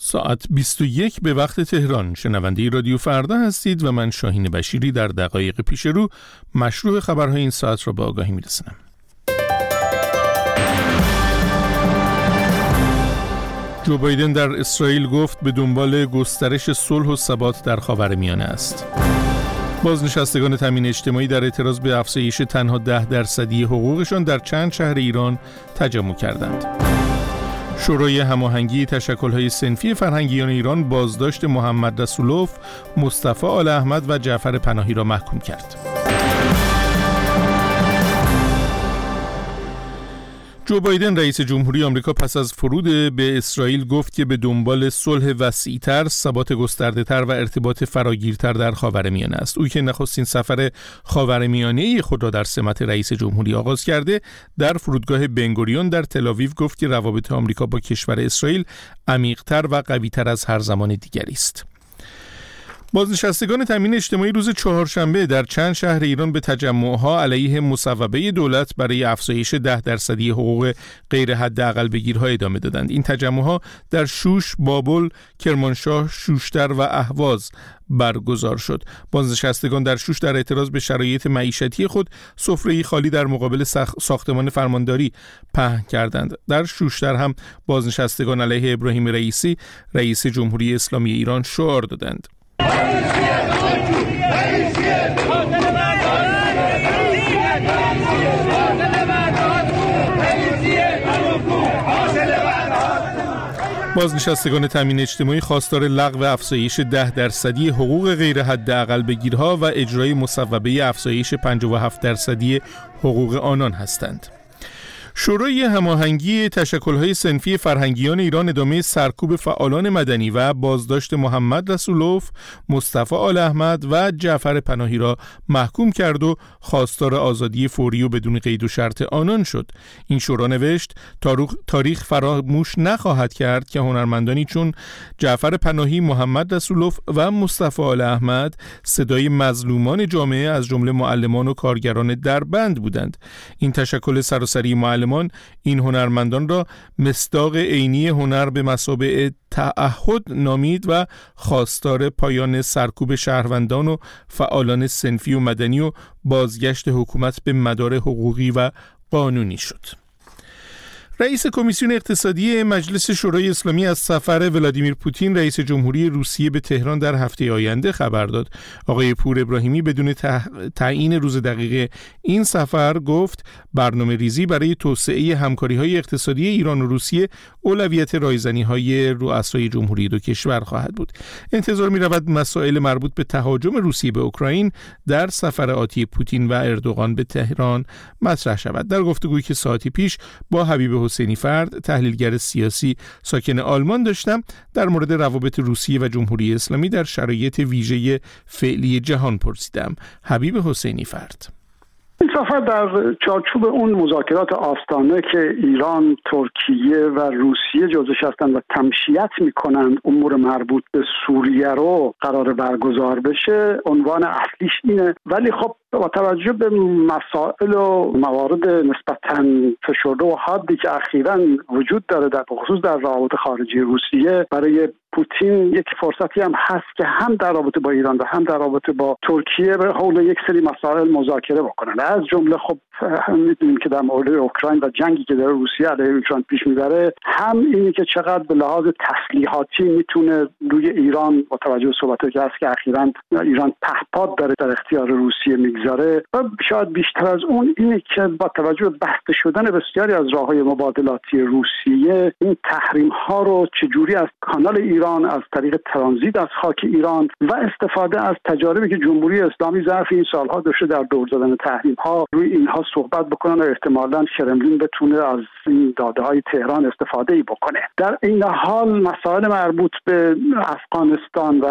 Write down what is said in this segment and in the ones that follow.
ساعت 21 به وقت تهران. شنونده رادیو فردا هستید و من شاهین بشیری در دقایق پیش رو مشروع خبرهای این ساعت را به آگاهی میرسونم. جو بایدن در اسرائیل گفت به دنبال گسترش صلح و ثبات در خاورمیانه است. بازنشستگان تامین اجتماعی در اعتراض به افزایش تنها 10% حقوقشان در چند شهر ایران تجمع کردند. شورای هماهنگی تشکل‌های صنفی فرهنگیان ایران بازداشت محمد رسولوف، مصطفی آل احمد و جعفر پناهی را محکوم کرد. جو بایدن رئیس جمهوری آمریکا پس از فرود به اسرائیل گفت که به دنبال صلح وسیع‌تر، ثبات گسترده‌تر و ارتباط فراگیرتر در خاورمیانه است. او که نخستین سفر خاورمیانه‌ای خود را در سمت رئیس جمهوری آغاز کرده، در فرودگاه بنگوریون در تل‌آویو گفت که روابط آمریکا با کشور اسرائیل عمیق‌تر و قوی‌تر از هر زمان دیگری است. بازنشستگان تامین اجتماعی روز چهارشنبه در چند شهر ایران به تجمع‌ها علیه مصوبه دولت برای افزایش 10% حقوق غیر حداقل بگیرها ادامه دادند. این تجمع‌ها در شوش، بابل، کرمانشاه، شوشتر و اهواز برگزار شد. بازنشستگان در شوش در اعتراض به شرایط معیشتی خود سفره‌ای خالی در مقابل ساختمان فرمانداری پهن کردند. در شوشتر هم بازنشستگان علیه ابراهیم رئیسی، رئیس جمهوری اسلامی ایران شعار دادند. بازنشستگان تامین اجتماعی خواستار لغو افزایش 10% حقوق غیر حداقل بگیرها و اجرای مصوبه افزایش 57% حقوق آنان هستند. شورای هماهنگی تشکل‌های صنفی فرهنگیان ایران ادامه سرکوب فعالان مدنی و بازداشت محمد رسولوف، مصطفی آل احمد و جعفر پناهی را محکوم کرد و خواستار آزادی فوری و بدون قید و شرط آنان شد. این شورا نوشت تاریخ فراموش نخواهد کرد که هنرمندانی چون جعفر پناهی، محمد رسولوف و مصطفی آل احمد صدای مظلومان جامعه از جمله معلمان و کارگران دربند بودند. این تشکل سراسری معلمان این هنرمندان را مصداق عینی هنر به مثابه تعهد نامید و خواستار پایان سرکوب شهروندان و فعالان صنفی و مدنی و بازگشت حکومت به مدار حقوقی و قانونی شد. رئیس کمیسیون اقتصادی مجلس شورای اسلامی از سفر ولادیمیر پوتین رئیس جمهوری روسیه به تهران در هفته آینده خبر داد. آقای پور ابراهیمی بدون تعیین روز دقیق این سفر گفت برنامه ریزی برای توسعه همکاری‌های اقتصادی ایران و روسیه اولویت رایزنی‌های رؤسای جمهوری دو کشور خواهد بود. انتظار می‌رود مسائل مربوط به تهاجم روسیه به اوکراین در سفر آتی پوتین و اردوغان به تهران مطرح شود. در گفتگویی که ساعتی پیش با حبیب حسینی فرد، تحلیلگر سیاسی ساکن آلمان داشتم، در مورد روابط روسیه و جمهوری اسلامی در شرایط ویژه فعلی جهان پرسیدم. حبیب حسینی فرد: این سفر در چارچوب اون مذاکرات آستانه که ایران، ترکیه و روسیه جزوش هستند و تمشیت میکنند امور مربوط به سوریه رو قرار برگزار بشه، عنوان اصلیش اینه. ولی خب با توجه به مسائل و موارد نسبتاً فشرده و حادی که اخیراً وجود داره در خصوص در روابط خارجی روسیه، برای پوتین یک فرصتی هم هست که هم در رابطه با ایران و هم در رابطه با ترکیه به حول یک سری مسائل مذاکره بکنن. از جمله خب هم می‌دونیم که در مورد اوکراین و جنگی که در روسیه علیه اوکراین پیش میبره، هم اینی که چقدر به لحاظ تسلیحاتی میتونه روی ایران با توجه به صحبتایی که هست که اخیراً ایران پهپاد داره در اختیار روسیه میگذاره، و شاید بیشتر از اون اینه که با توجه به بسته شدن بسیاری از راههای مبادلاتی روسیه، این تحریم ها رو چجوری از کانال ایران، از طریق ترانزیت از خاک ایران و استفاده از تجاربی که جمهوری اسلامی ظرف این سالها داشته در دور زدن تحریم ها روی اینها صحبت بکنن و احتمالاً کرملین بتونه از این داده های تهران استفاده ای بکنه. در این حال مسائل مربوط به افغانستان و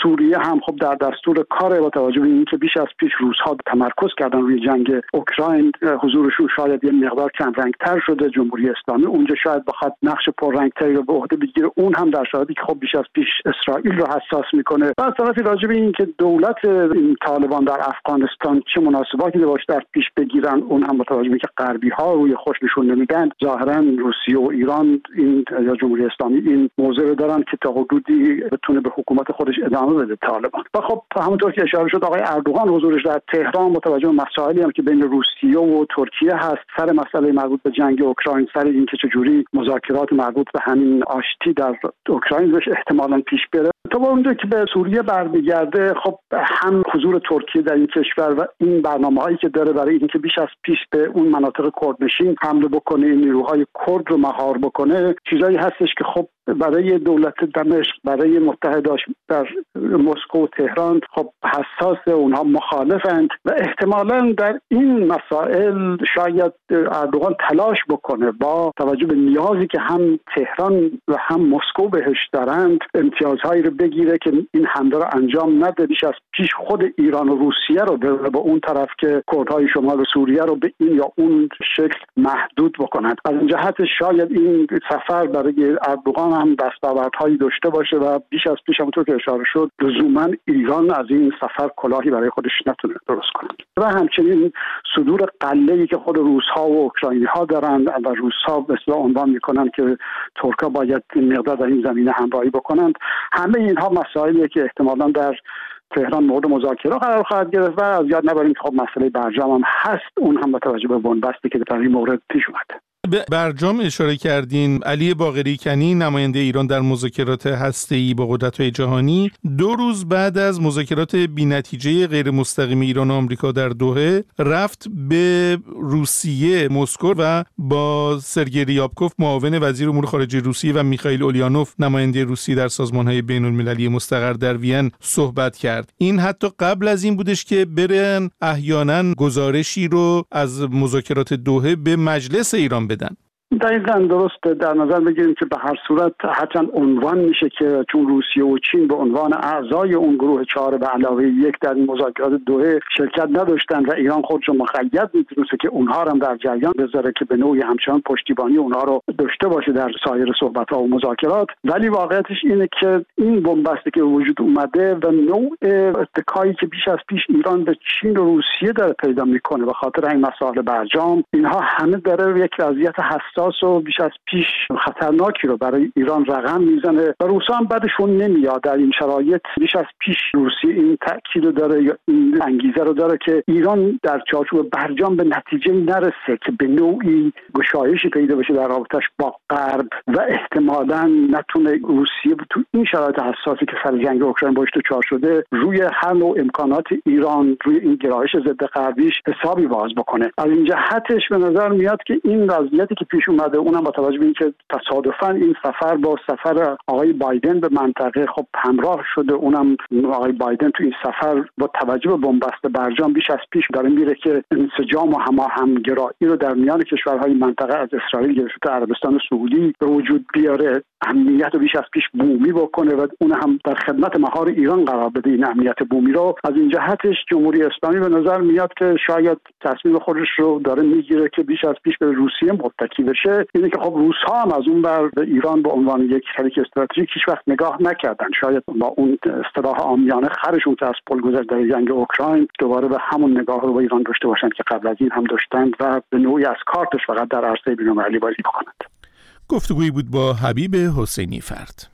سوریه هم خب در دستور کار با توجه به اینکه بیش از پیش روس‌ها تمرکز کردن روی جنگ اوکراین، حضورشون شاید یه مقدار کم رنگ‌تر شده. جمهوری اسلامی اونجا شاید بخواد نقش پررنگ‌تری رو به عهده بگیره، اون هم در شرایطی که خب بیش از پیش اسرائیل رو حساس میکنه. و از طرفی راجع به اینکه دولت این طالبان در افغانستان چه مناسباتی باشه در پیش بگیرن، اون هم با توجه به اینکه غربی‌ها روی خوش نشون نمیدن، ظاهراً روسیه و ایران این یا جمهوری اسلامی این موضوع رو دارن که تا حدودی بتونه به حکومت خودش ادامه بده طالبان. و خب همونطور که اشاره شد آقای اردوغان حضورش در تهران متوجه به مسائلی هم که بین روسیه و ترکیه هست، سر مسئله مربوط به جنگ اوکراین، سر اینکه چجوری مذاکرات مربوط به همین آشتی در اوکراین بهش احتمالاً پیش بره. تا اونجا که به سوریه برمیگرده، خب هم حضور ترکیه در این کشور و این برنامه‌هایی که داره برای اینکه بیش از پیش به اون مناطق کردنشین حمله بکنه، نیروهای کرد رو مهار بکنه، چیزایی هستش که خب برای دولت دمشق، برای متحداش در مسکو و تهران خب حساس، اونها مخالفند و احتمالاً در این مسائل شاید اردوغان تلاش بکنه با توجه به نیازی که هم تهران و هم مسکو بهش دارند امتیازهایی رو بگیره که این حمله رو انجام نده، بیش از پیش خود ایران و روسیه رو به اون طرف که کردهای شمال سوریه رو به این یا اون شکل محدود بکنند. از این جهت شاید این سفر برای اردوغان هم دستاوردهایی داشته باشه و بیش از پیش همونطور که اشاره شد لزوما ایران از این سفر کلاهی برای خودش نتونه درست کنه. و همچنین صدور قله‌ای که خود روس‌ها و اوکراینی‌ها دارند و روس‌ها به اصطلاح عنوان می‌کنند که ترک‌ها باید این مقدار در این زمینه همراهی بکنند، همه اینها مسائلیه که احتمالاً در تهران مورد مذاکره قرار خواهد گرفت. و از یاد نبریم که خب مسئله برجام هم هست، اون هم با توجه به بنبستی که در این مورد پیش اومده. به برجام اشاره کردین. علی باقری کنی نماینده ایران در مذاکرات هسته‌ای با قدرت‌های جهانی 2 روز بعد از مذاکرات بی‌نتیجه غیر مستقیم ایران و آمریکا در دوحه رفت به روسیه مسکو و با سرگئی ریابکوف معاون وزیر امور خارجه روسیه و میخائیل اولیانوف نماینده روسیه در سازمان‌های بین‌المللی مستقر در وین صحبت کرد. این حتی قبل از این بودش که برن احیانا گزارشی رو از مذاکرات دوحه به مجلس ایران بدن. دقیقاً درست در نظر بگیریم که به هر صورت حتما عنوان میشه که چون روسیه و چین به عنوان اعضای اون گروه 4 به علاوه 1 در این مذاکرات دوحه شرکت نداشتن و ایران خودش رو مقید می‌دونسته که اونها رو هم در جریان بذاره که به نوعی همچنان پشتیبانی اونها رو داشته باشه در سایر صحبت‌ها و مذاکرات. ولی واقعیتش اینه که این بنبستی که وجود اومده و نوع اتکایی که بیش از پیش ایران به چین و روسیه داره پیدا میکنه به خاطر این مسائل برجام، اینها همه داره یک وضعیت حساس و بیش از پیش خطرناکی رو برای ایران رقم میزنه و روس‌ها هم بعدشون نمیاد. در این شرایط بیش از پیش روسیه این تأکید رو داره یا این انگیزه رو داره که ایران در چارچوب برجام به نتیجه نرسه که به نوعی گشایشی پیدا بشه در رابطش با غرب و احتمالاً نتونه روسیه تو این شرایط حساسی که سر جنگ اوکراین باش دچار شده روی هر نوع امکانات ایران روی این گرایش ضد غربیش حسابی باز بکنه. از این جهتش به نظر میاد که این وضعیتی که پیش اومده، اونم با توجه به اینکه تصادفاً این سفر با سفر آقای بایدن به منطقه خب همراه شده، اونم آقای بایدن تو این سفر با توجه به بنبست برجام بیش از پیش داره میره که انسجام و هماهنگرایی رو در میان کشورهای منطقه از اسرائیل گرفته تا عربستان سعودی به وجود بیاره، امنیت رو بیش از پیش بومی بکنه و اون هم در خدمت مهار ایران قرار بده. این امنیت بومی رو از این جهتش جمهوری اسلامی به نظر میاد که شاید تصمیم خودش رو داره میگیره که بیش از پیش به روسیه متکی بشه. اینه که خب روس‌ها هم از اون بر به ایران به عنوان یک شریک استراتژیک هیچ وقت نگاه نکردن. شاید با اون اصطلاح عامیانه خرشون که از پل گذشت در جنگ اوکراین دوباره به همون نگاه رو به ایران داشته باشن که قبل از این هم داشتند و به نوعی از کارتش فقط در عرصه بین‌المللی بازی بکنند. گفتگویی بود با حبیب حسینی فرد.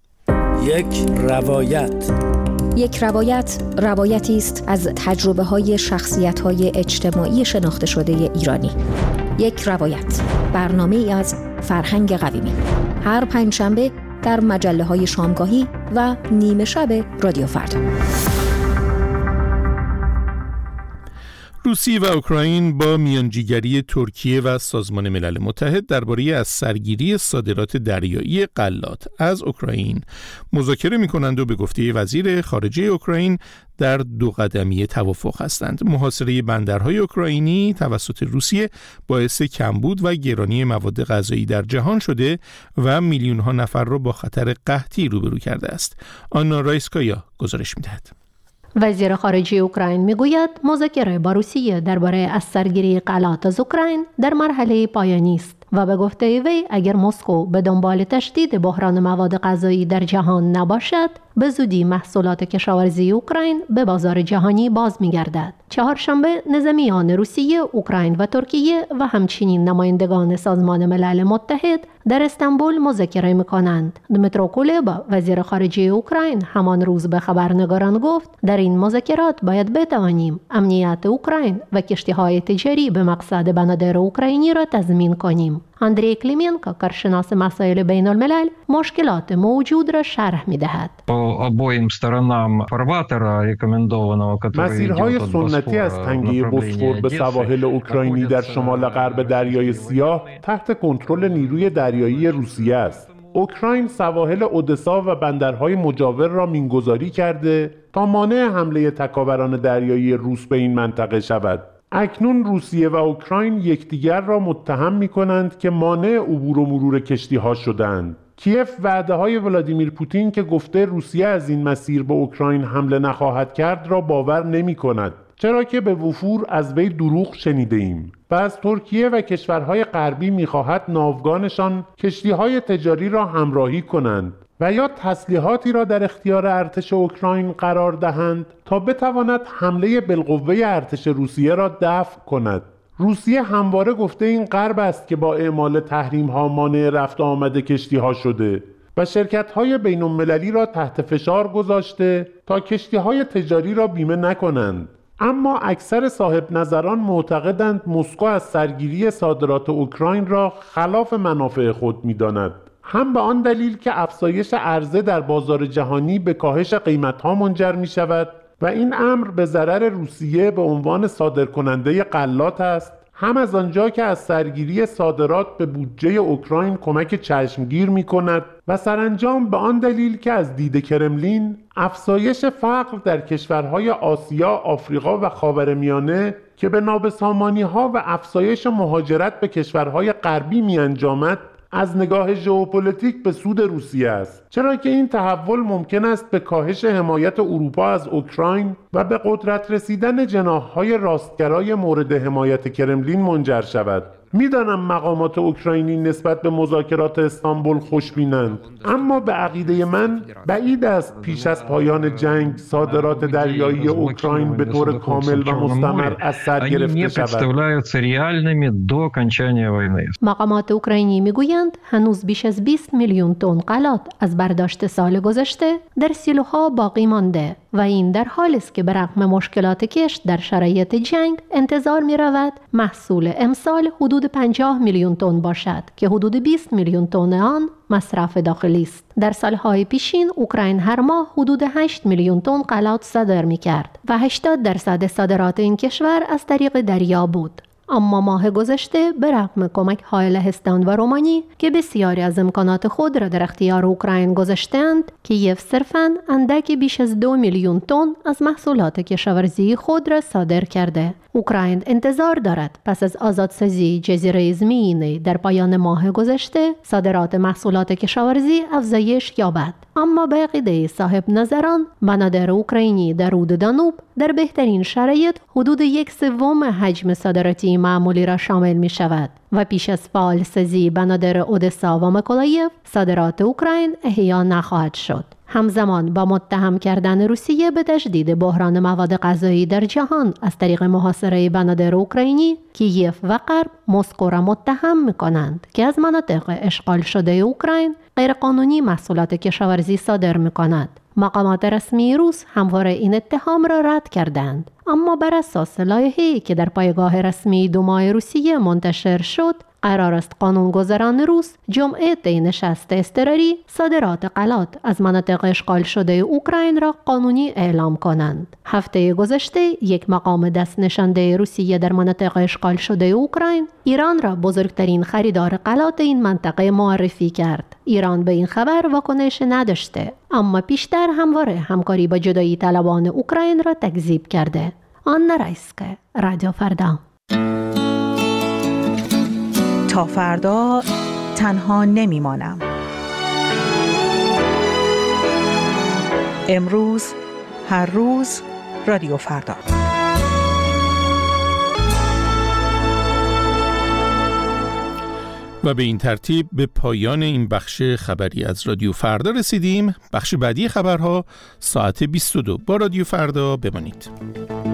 یک روایت روایتی است از تجربه‌های شخصیت‌های اجتماعی شناخته شده ایرانی. یک روایت، برنامه‌ای از فرهنگ قویمی. هر پنجشنبه در مجله‌های شامگاهی و نیمه شب رادیو فردا. روسیه و اوکراین با میانجیگری ترکیه و سازمان ملل متحد درباره از سرگیری صادرات دریایی غلات از اوکراین مذاکره می‌کنند و به گفته وزیر خارجه اوکراین در دو قدمی توافق هستند. محاصره بندرهای اوکراینی توسط روسیه باعث کمبود و گرانی مواد غذایی در جهان شده و میلیون‌ها نفر را با خطر قحطی روبرو کرده است. آنا رایسکایا گزارش می‌دهد. وزیر خارجه اوکراین میگوید مذاکره با روسیه درباره از سرگیری غلات از اوکراین در مرحله پایانی است و به گفته وی اگر مسکو به دنبال تشدید بحران مواد غذایی در جهان نباشد به زودی محصولات کشاورزی اوکراین به بازار جهانی باز می‌گردد. چهارشنبه نظامیان روسیه، اوکراین و ترکیه و همچنین نمایندگان سازمان ملل متحد در استانبول مذاکره می‌کنند. دمیترو کولبا وزیر خارجه اوکراین همان روز به خبرنگاران گفت در این مذاکرات باید بتوانیم امنیت اوکراین و کشتی‌های تجاری به مقصد بنادر اوکراینی را تضمین کنیم. اندری کلیمنکو کارشناس مسائل بین الملل مشکلات موجود را شرح می‌دهد. مسیرهای سنتی از تنگه بوسفور به سواحل اوکراینی در شمال غرب دریای سیاه تحت کنترل نیروی دریایی روسیه است. اوکراین سواحل اودسا و بندرهای مجاور را مینگذاری کرده تا مانع حمله تکاوران دریایی روس به این منطقه شود. اکنون روسیه و اوکراین یکدیگر را متهم می‌کنند که مانع عبور و مرور کشتی‌ها شدند. کیف وعده‌های ولادیمیر پوتین که گفته روسیه از این مسیر به اوکراین حمله نخواهد کرد را باور نمی‌کند، چرا که به وفور از وی دروغ شنیده‌ایم. و از ترکیه و کشورهای غربی می‌خواهد ناوگانشان کشتی‌های تجاری را همراهی کنند و یا تسلیحاتی را در اختیار ارتش اوکراین قرار دهند تا بتواند حمله بالقوه ارتش روسیه را دفع کند. روسیه همواره گفته این غرب است که با اعمال تحریم‌ها مانع رفت و آمد کشتی‌ها شده و شرکت‌های بین‌المللی را تحت فشار گذاشته تا کشتی‌های تجاری را بیمه نکنند. اما اکثر صاحب نظران معتقدند مسکو از سرگیری صادرات اوکراین را خلاف منافع خود می‌داند. هم به آن دلیل که افزایش عرضه در بازار جهانی به کاهش قیمت‌ها منجر می‌شود و این امر به ضرر روسیه به عنوان صادرکننده غلات است، هم از آنجا که از سرگیری صادرات به بودجه اوکراین کمک چشمگیر می‌کند و سرانجام به آن دلیل که از دید کرملین افزایش فقر در کشورهای آسیا، آفریقا و خاورمیانه که به نابسامانی‌ها و افزایش مهاجرت به کشورهای غربی می‌انجامد از نگاه ژئوپلیتیک به سود روسیه است، چرا که این تحول ممکن است به کاهش حمایت اروپا از اوکراین و به قدرت رسیدن جناح‌های راستگرای مورد حمایت کرملین منجر شود. میدانم مقامات اوکراینی نسبت به مذاکرات استانبول خوشبینند، اما به عقیده من بعید است پیش از پایان جنگ صادرات دریایی اوکراین به طور کامل و مستمر از سر گرفته شود. مقامات اوکراینی میگویند هنوز بیش از 20 میلیون تن غلات از برداشت سال گذشته در سیلوها باقی مانده و این در حالی است که به رغم مشکلات کشت در شرایط جنگ انتظار می رود محصول امسال حدود 50 میلیون تن باشد که حدود 20 میلیون تن آن مصرف داخلی است. در سالهای پیشین اوکراین هر ماه حدود 8 میلیون تن غلات صادر می کرد و 80% صادرات این کشور از طریق دریا بود. اما ماه گذشته به رغم کمک‌های لهستان و رومانی که بسیاری از امکانات خود را در اختیار اوکراین گذاشتند، کیف صرفاً اندکی بیش از 2 میلیون تن از محصولات کشاورزی خود را صادر کرده. اوکراین انتظار دارد پس از آزادسازی جزیره زمینی در پایان ماه گذشته صادرات محصولات کشاورزی افزایش یابد. اما به عقیده صاحب نظران بنادر اوکراینی در رود دانوب در بهترین شرایط حدود 1/3 حجم صادراتی معمولی را شامل می شود و پیش از فعالسازی بنادر اودسا و میکولایف صادرات اوکراین احیا نخواهد شد. همزمان با متهم کردن روسیه به تشدید بحران مواد غذایی در جهان از طریق محاصره بنادر اوکراینی، کیف و غرب مسکو را متهم می‌کنند که از مناطق اشغال شده اوکراین غیرقانونی محصولات کشاورزی صادر می‌کند. مقامات رسمی روس همواره این اتهام را رد کردند، اما بر اساس لایحه‌ای که در پایگاه رسمی دومای روسیه منتشر شد، قرار است قانونگذاران روس جمعه طی نشست اضطراری صادرات غلات از مناطق اشغال شده اوکراین را قانونی اعلام کنند. هفته گذشته یک مقام دست نشانده روسیه در مناطق اشغال شده اوکراین ایران را بزرگترین خریدار غلات این منطقه معرفی کرد. ایران به این خبر واکنش نداشته، اما پیشتر همواره همکاری با جدایی طلبان اوکراین را تکذیب کرده. آنا رایسکه، رادیو فردا. تا فردا تنها نمیمانم. امروز، هر روز، رادیو فردا. و به این ترتیب به پایان این بخش خبری از رادیو فردا رسیدیم. بخش بعدی خبرها ساعت 22 با رادیو فردا بمانید.